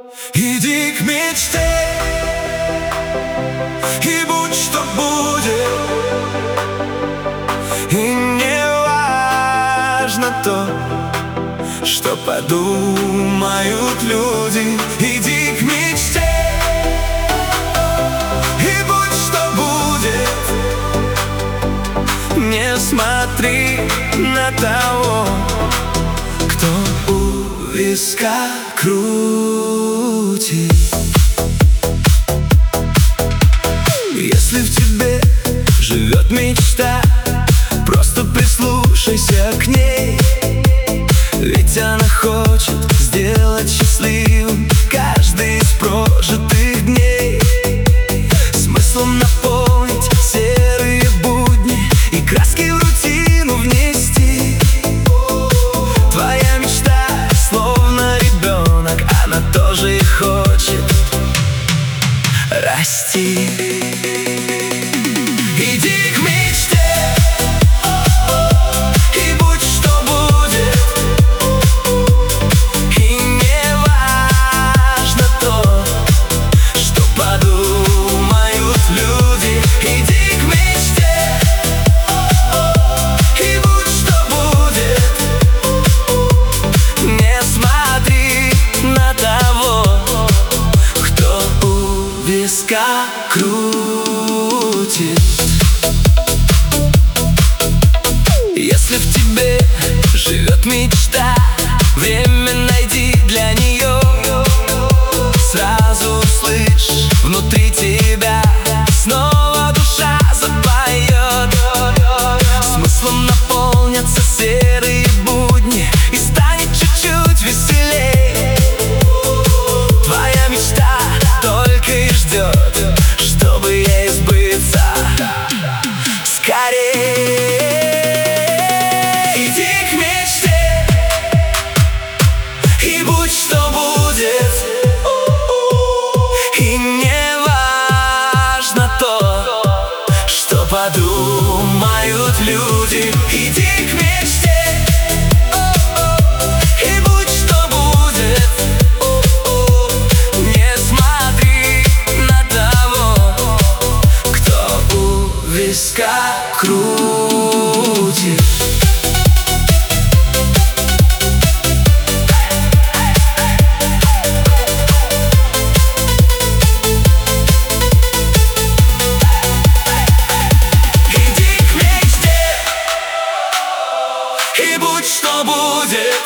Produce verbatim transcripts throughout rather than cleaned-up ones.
Иди к мечте, и будь что будет, и не важно то, что подумают люди. Иди к мечте, и будь что будет, не смотри на того, кто у виска крутит. Если в тебе живет мечта, просто прислушайся к ней, ведь она хочет сделать счастливым каждый из прожитых дней, смыслом наполнить серые будни и краски в рутину внести. Твоя мечта словно ребенок, она тоже и хочет расти. Иди к мечте, и будь что будет, и не важно то, что подумают люди. Иди к мечте, и будь что будет, не смотри на того, кто у виска крутит. Если в тебе живет мечта, время найди для нее. Сразу услышь внутри тебя, снова душа запоет. Смыслом наполнятся серые будни и станет чуть-чуть веселей. Твоя мечта только и ждет, чтобы ей сбыться скорее. Иди к мечте, и будь что будет, и не важно то, что подумают люди. Иди к мечте, и будь что будет, не смотри на того, кто у виска крутит. И будь что будет,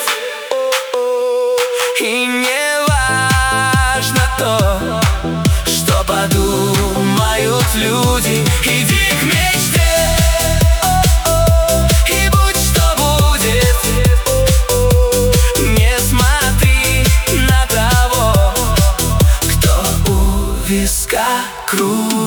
и не важно то, что подумают люди. Иди к мечте, и будь что будет, не смотри на того, кто у виска крутит.